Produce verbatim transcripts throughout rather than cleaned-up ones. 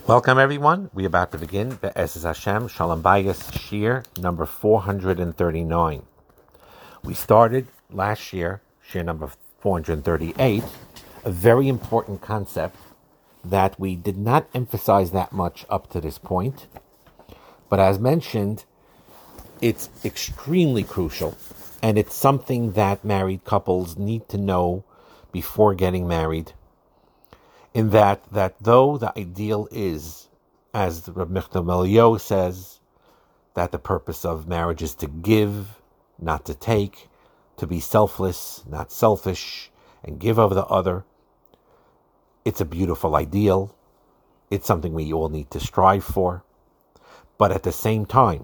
Welcome, everyone. We're about to begin Be'ezus Hashem Shalom Bayis Shir number four hundred thirty-nine. We started last year, Shir number four hundred thirty-eight, a very important concept that we did not emphasize that much up to this point. But as mentioned, it's extremely crucial, and it's something that married couples need to know before getting married. In that, that though the ideal is, as Rabbi Michtav Melio says, that the purpose of marriage is to give, not to take, to be selfless, not selfish, and give of the other. It's a beautiful ideal. It's something we all need to strive for. But at the same time,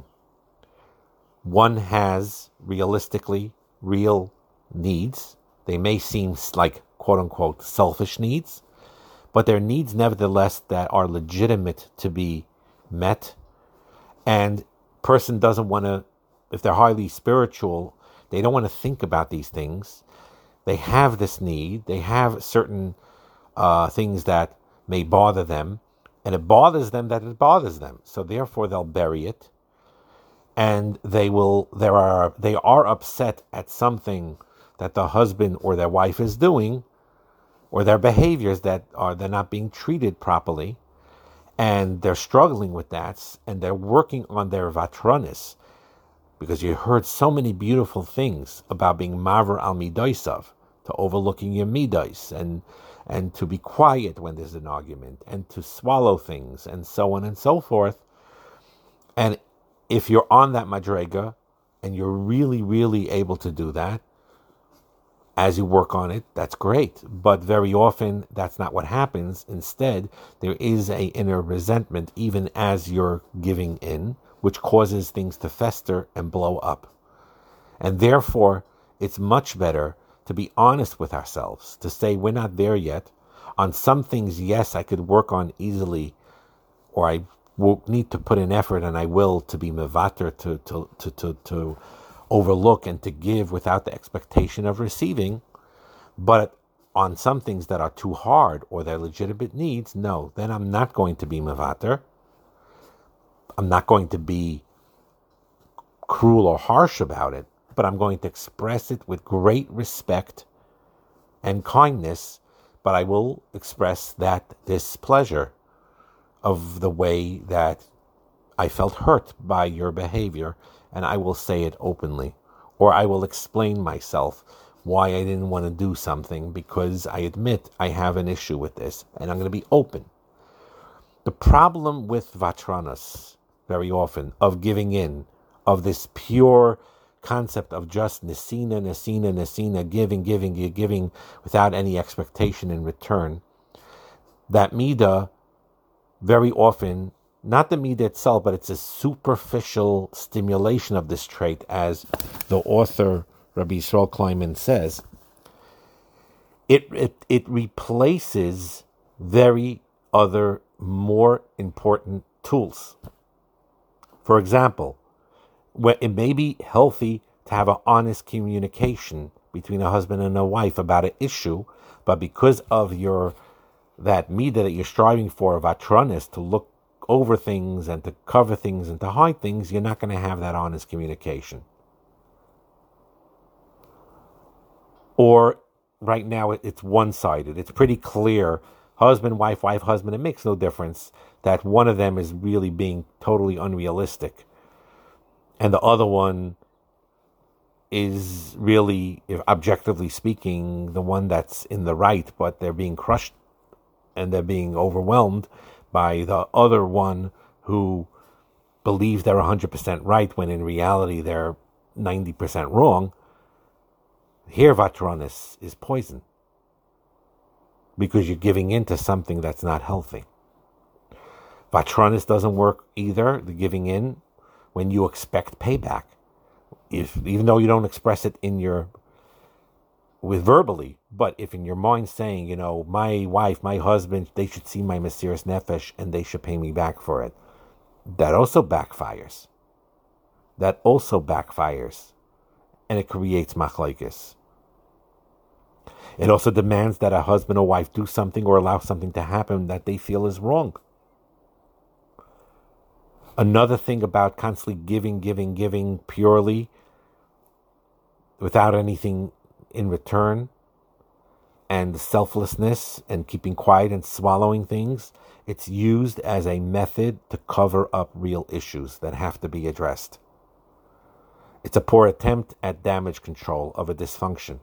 one has realistically real needs. They may seem like quote-unquote selfish needs, but they're needs nevertheless that are legitimate to be met. And person doesn't want to, if they're highly spiritual, they don't want to think about these things. They have this need. They have certain uh, things that may bother them, and it bothers them that it bothers them. So therefore they'll bury it. And they will, there are, they are upset at something that the husband or their wife is doing, or their behaviors that are, they're not being treated properly, and they're struggling with that, and they're working on their vatronis, because you heard so many beautiful things about being maver al midaisav, to overlooking your midais, and and to be quiet when there's an argument, and to swallow things, and so on and so forth. And if you're on that madrega, and you're really, really able to do that, as you work on it, that's great. But very often, that's not what happens. Instead, there is a inner resentment, even as you're giving in, which causes things to fester and blow up. And therefore, it's much better to be honest with ourselves, to say we're not there yet. On some things, yes, I could work on easily, or I will need to put in effort, and I will, to be mevater, to to to to to overlook and to give without the expectation of receiving. But on some things that are too hard or they're legitimate needs, no, then I'm not going to be mevater. I'm not going to be cruel or harsh about it, but I'm going to express it with great respect and kindness, but I will express that displeasure of the way that I felt hurt by your behavior, and I will say it openly. Or I will explain myself why I didn't want to do something, because I admit I have an issue with this, and I'm going to be open. The problem with vatranas, very often, of giving in, of this pure concept of just nesina, nesina, nesina, giving, giving, giving, without any expectation in return, that midah, very often, not the midah itself, but it's a superficial stimulation of this trait, as the author Rabbi Yisrael Kleinman says. It, it it replaces very other more important tools. For example, where it may be healthy to have an honest communication between a husband and a wife about an issue, but because of your that midah that you're striving for, vatranis, to look over things and to cover things and to hide things, you're not going to have that honest communication. Or right now it's one-sided. It's pretty clear, husband, wife, wife, husband, it makes no difference that one of them is really being totally unrealistic, and the other one is really, if objectively speaking, the one that's in the right, but they're being crushed and they're being overwhelmed by the other one who believes they're one hundred percent right when in reality they're ninety percent wrong. Here, vatranis is poison, because you're giving in to something that's not healthy. Vatranis doesn't work either, the giving in, when you expect payback. If even though you don't express it in your with verbally, but if in your mind saying, you know, my wife, my husband, they should see my mesiras nefesh and they should pay me back for it, that also backfires. That also backfires, and it creates machlokes. It also demands that a husband or wife do something or allow something to happen that they feel is wrong. Another thing about constantly giving, giving, giving purely without anything in return, and selflessness and keeping quiet and swallowing things, it's used as a method to cover up real issues that have to be addressed. It's a poor attempt at damage control of a dysfunction.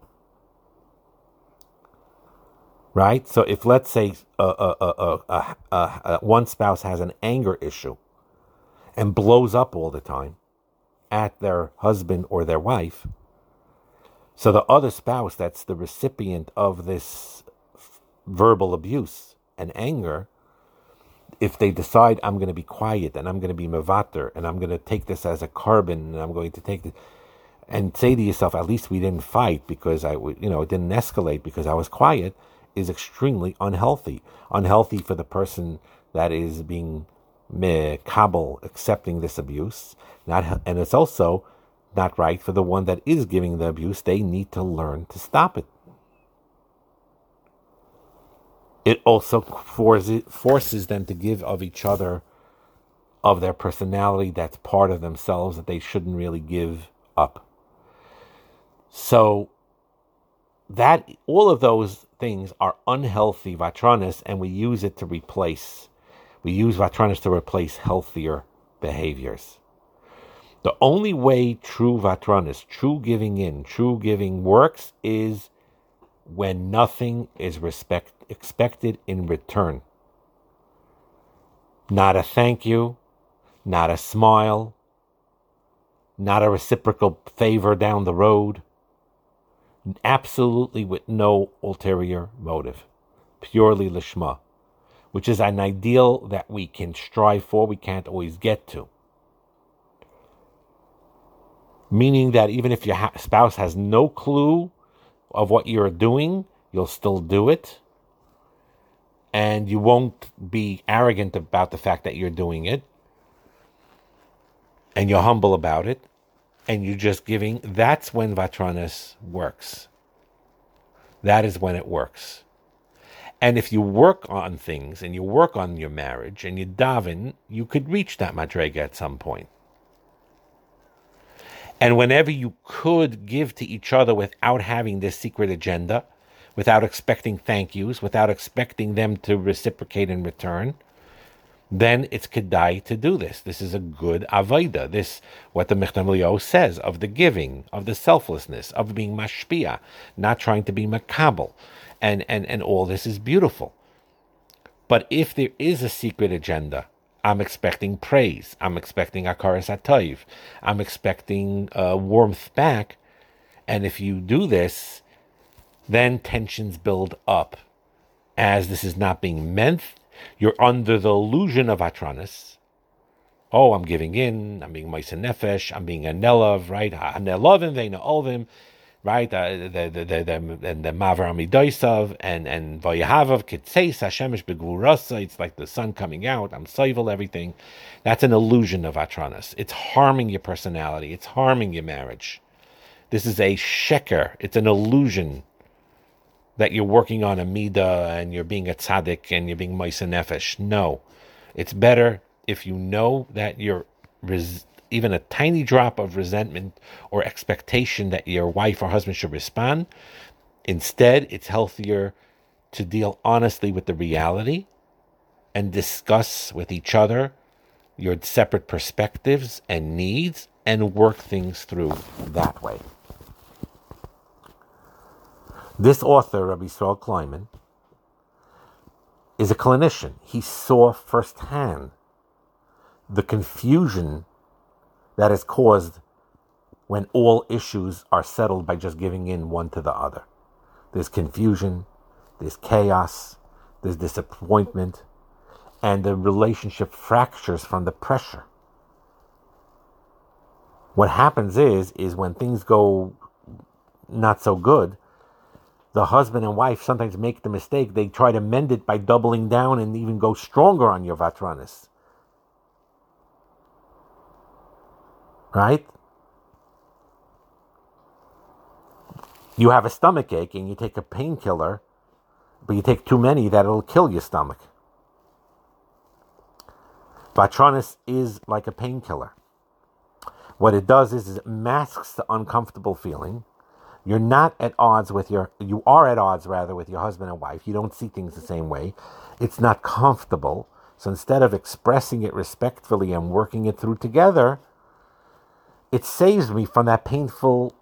Right? So if, let's say, uh, uh, uh, uh, uh, uh, one spouse has an anger issue and blows up all the time at their husband or their wife, so the other spouse that's the recipient of this f- verbal abuse and anger, if they decide, I'm going to be quiet and I'm going to be mevater and I'm going to take this as a carbon and I'm going to take this, and say to yourself, at least we didn't fight because I, you know, it didn't escalate because I was quiet, is extremely unhealthy. Unhealthy for the person that is being mekabel, accepting this abuse. Not, and it's also not right for the one that is giving the abuse. They need to learn to stop it. It also forces, forces them to give of each other, of their personality that's part of themselves that they shouldn't really give up. So that all of those things are unhealthy vatranas, and we use it to replace. We use vatranas to replace healthier behaviors. The only way true vatranas, true giving in, true giving works is when nothing is respect, expected in return. Not a thank you, not a smile, not a reciprocal favor down the road. Absolutely with no ulterior motive. Purely lishma, which is an ideal that we can strive for, we can't always get to. Meaning that even if your spouse has no clue of what you're doing, you'll still do it. And you won't be arrogant about the fact that you're doing it. And you're humble about it. And you're just giving. That's when vatranas works. That is when it works. And if you work on things and you work on your marriage and you daven, you could reach that madrega at some point. And whenever you could give to each other without having this secret agenda, without expecting thank yous, without expecting them to reciprocate in return, then it's kedai to do this. This is a good avodah. This, what the Mechtam Eliyahu says, of the giving, of the selflessness, of being mashpia, not trying to be makabel. And, and, and all this is beautiful. But if there is a secret agenda, I'm expecting praise. I'm expecting akaras atayv. I'm expecting uh, warmth back. And if you do this, then tensions build up. As this is not being meant, you're under the illusion of atranis. Oh, I'm giving in. I'm being ma'aser nefesh. I'm being a nelav, right? Hanelavim ve'na olvim, right? The the the the and the maver amidoisav and and vayahavav kitseis hashemish begvurasa. It's like the sun coming out. I'm soivel everything. That's an illusion of atranis. It's harming your personality. It's harming your marriage. This is a sheker. It's an illusion that you're working on a midah and you're being a tzaddik and you're being ma'aser nefesh. No, it's better if you know that you're res- even a tiny drop of resentment or expectation that your wife or husband should respond. Instead, it's healthier to deal honestly with the reality and discuss with each other your separate perspectives and needs and work things through that way. This author, Rabbi Yisrael Kleiman, is a clinician. He saw firsthand the confusion that is caused when all issues are settled by just giving in one to the other. There's confusion, there's chaos, there's disappointment, and the relationship fractures from the pressure. What happens is, is when things go not so good, the husband and wife sometimes make the mistake. They try to mend it by doubling down and even go stronger on your vatranis. Right? You have a stomach ache and you take a painkiller, but you take too many, that'll kill your stomach. Vatronis is like a painkiller. What it does is, is it masks the uncomfortable feeling. You're not at odds with your, you are at odds rather with your husband and wife. You don't see things the same way. It's not comfortable. So instead of expressing it respectfully and working it through together, it saves me from that painful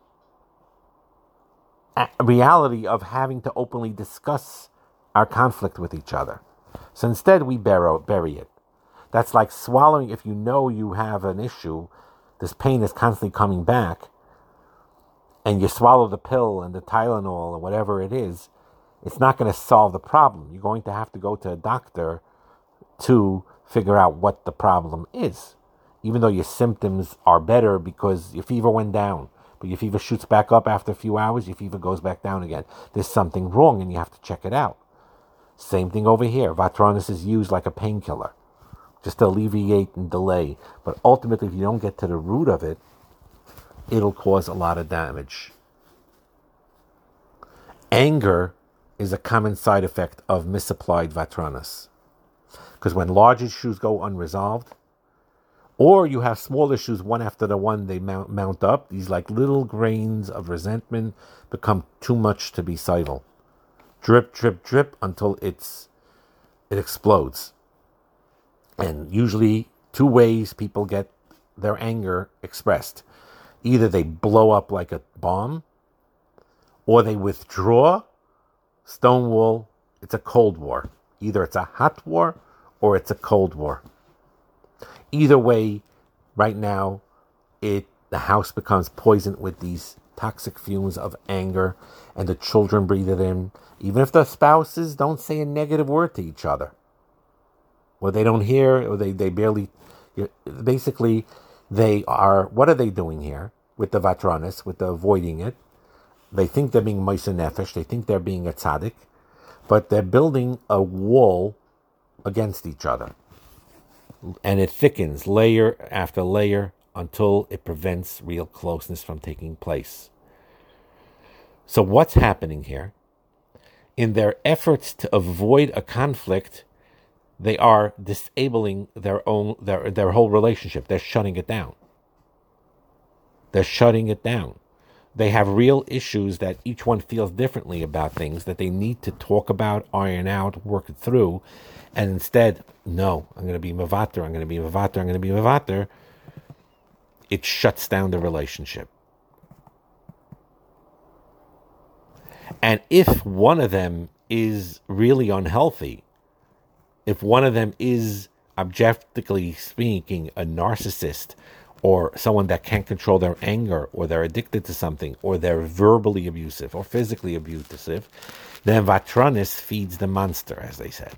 reality of having to openly discuss our conflict with each other. So instead we bury, bury it. That's like swallowing. If you know you have an issue, this pain is constantly coming back, and you swallow the pill and the Tylenol or whatever it is, it's not going to solve the problem. You're going to have to go to a doctor to figure out what the problem is. Even though your symptoms are better because your fever went down, but your fever shoots back up after a few hours, your fever goes back down again. There's something wrong and you have to check it out. Same thing over here. Vatronis is used like a painkiller, just to alleviate and delay. But ultimately, if you don't get to the root of it, it'll cause a lot of damage. Anger is a common side effect of misapplied Vatronis. Because when large issues go unresolved, or you have small issues one after the one, they mount, mount up, these like little grains of resentment become too much to be sidle. Drip, drip, drip until it's it explodes. And usually two ways people get their anger expressed. Either they blow up like a bomb, or they withdraw, stonewall. It's a cold war. Either it's a hot war or it's a cold war. Either way, right now, it the house becomes poisoned with these toxic fumes of anger, and the children breathe it in. Even if the spouses don't say a negative word to each other, or they don't hear, or they, they barely, basically, they are, what are they doing here with the Vatronis, with the avoiding it? They think they're being Meiser Nefesh, they think they're being a tzaddik, but they're building a wall against each other. And it thickens layer after layer until it prevents real closeness from taking place. So what's happening here? In their efforts to avoid a conflict, they are disabling their own their their whole relationship. They're shutting it down. They're shutting it down. They have real issues that each one feels differently about things that they need to talk about, iron out, work it through. And instead, no, I'm going to be Mavater, I'm going to be Mavater, I'm going to be Mavater. It shuts down the relationship. And if one of them is really unhealthy, if one of them is, objectively speaking, a narcissist, or someone that can't control their anger, or they're addicted to something, or they're verbally abusive, or physically abusive, then Vatronis feeds the monster, as they said.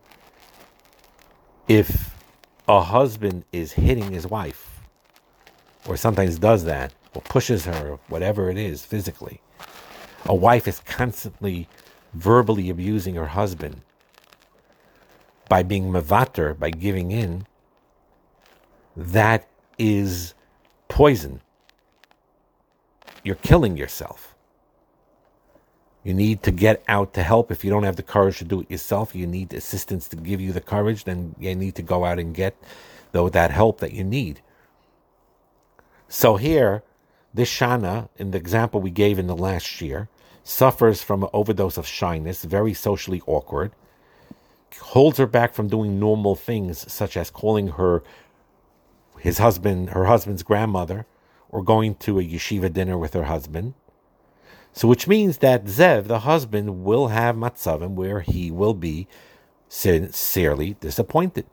If a husband is hitting his wife, or sometimes does that, or pushes her, whatever it is, physically, a wife is constantly verbally abusing her husband by being mavater, by giving in, that is poison. You're killing yourself. You need to get out to help. If you don't have the courage to do it yourself, you need assistance to give you the courage, then you need to go out and get though that help that you need. So here, this Shana, in the example we gave in the last year, suffers from an overdose of shyness, very socially awkward, holds her back from doing normal things such as calling her his husband, her husband's grandmother, or going to a yeshiva dinner with her husband. So which means that Zev, the husband, will have matzavim where he will be sincerely disappointed.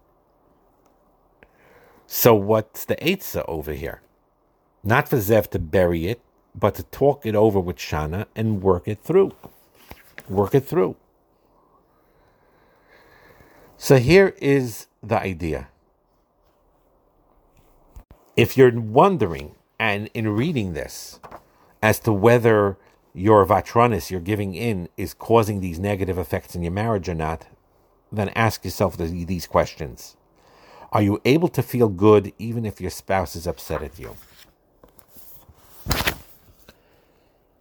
So what's the Eitzah over here? Not for Zev to bury it, but to talk it over with Shana and work it through. Work it through. So here is the idea. If you're wondering, and in reading this, as to whether your Vatronis, your giving in, is causing these negative effects in your marriage or not, then ask yourself these questions. Are you able to feel good even if your spouse is upset at you?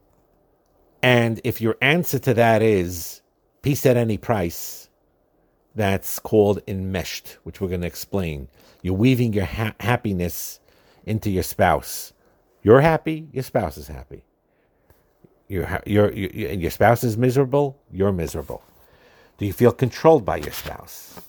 And if your answer to that is peace at any price, that's called enmeshed, which we're going to explain. You're weaving your ha- happiness into your spouse. You're happy, your spouse is happy. You're, you're, you're, your spouse is miserable, you're miserable. Do you feel controlled by your spouse?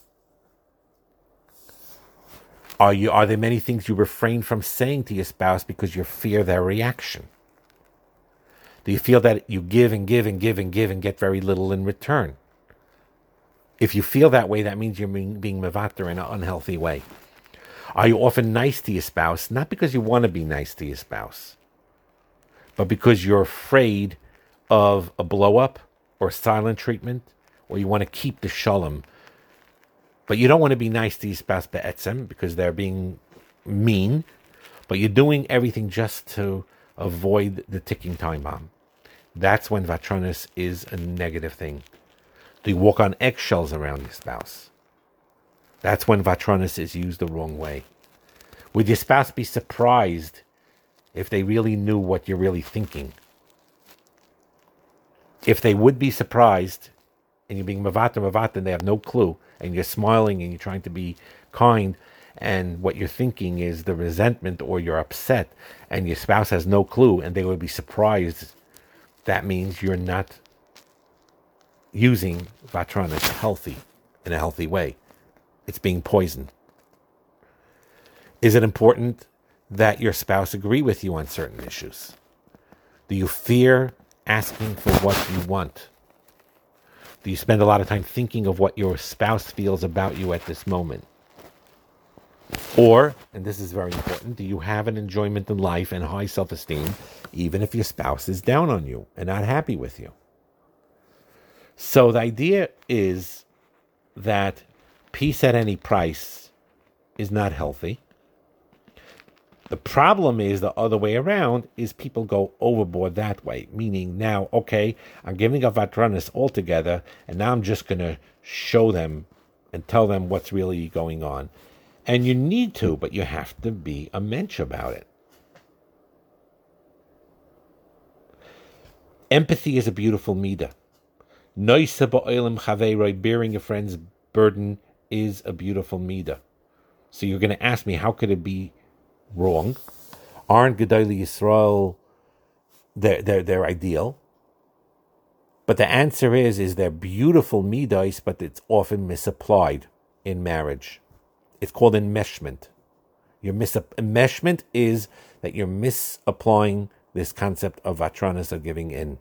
Are you? Are there many things you refrain from saying to your spouse because you fear their reaction? Do you feel that you give and give and give and give and get very little in return? If you feel that way, that means you're being, being mevater in an unhealthy way. Are you often nice to your spouse, not because you want to be nice to your spouse, but because you're afraid of a blow-up or silent treatment, or you want to keep the shalom? But you don't want to be nice to your spouse be'etzem because they're being mean, but you're doing everything just to avoid the ticking time bomb. That's when vatronis is a negative thing. Do you walk on eggshells around your spouse? That's when vatronis is used the wrong way. Would your spouse be surprised if they really knew what you're really thinking? If they would be surprised, and you're being mavata, mavata, and they have no clue, and you're smiling and you're trying to be kind, and what you're thinking is the resentment or you're upset, and your spouse has no clue, and they would be surprised, that means you're not using vatronis healthy, in a healthy way. It's being poisoned. Is it important that your spouse agree with you on certain issues? Do you fear asking for what you want? Do you spend a lot of time thinking of what your spouse feels about you at this moment? Or, and this is very important, do you have an enjoyment in life and high self-esteem even if your spouse is down on you and not happy with you? So the idea is that peace at any price is not healthy. The problem is the other way around, is people go overboard that way. Meaning now, okay, I'm giving up vatronis altogether, and now I'm just going to show them and tell them what's really going on. And you need to, but you have to be a mensch about it. Empathy is a beautiful midah. Noisa ba'olam chaveiroi, bearing a friend's burden, is a beautiful midah. So you're going to ask me, how could it be wrong? Aren't Gedolei Yisrael they're, they're, they're ideal? But the answer is, is they're beautiful midos, but it's often misapplied in marriage. It's called enmeshment. Your mis- enmeshment is that you're misapplying this concept of vatronis, of giving in.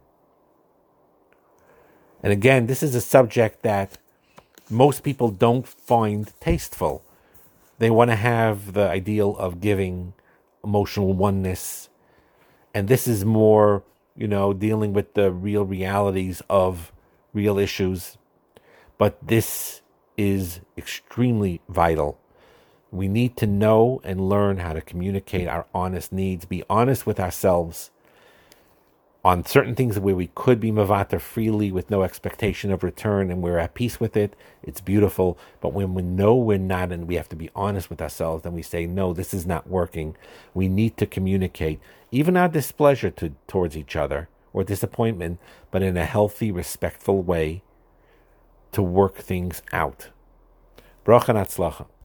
And again, this is a subject that most people don't find tasteful. They want to have the ideal of giving, emotional oneness. And this is more, you know, dealing with the real realities of real issues. But this is extremely vital. We need to know and learn how to communicate our honest needs, be honest with ourselves on certain things where we could be mavater freely with no expectation of return, and we're at peace with it. It's beautiful. But when we know we're not, and we have to be honest with ourselves, and we say, no, this is not working, we need to communicate even our displeasure to, towards each other or disappointment, but in a healthy, respectful way to work things out. Bracha and Hatzlacha.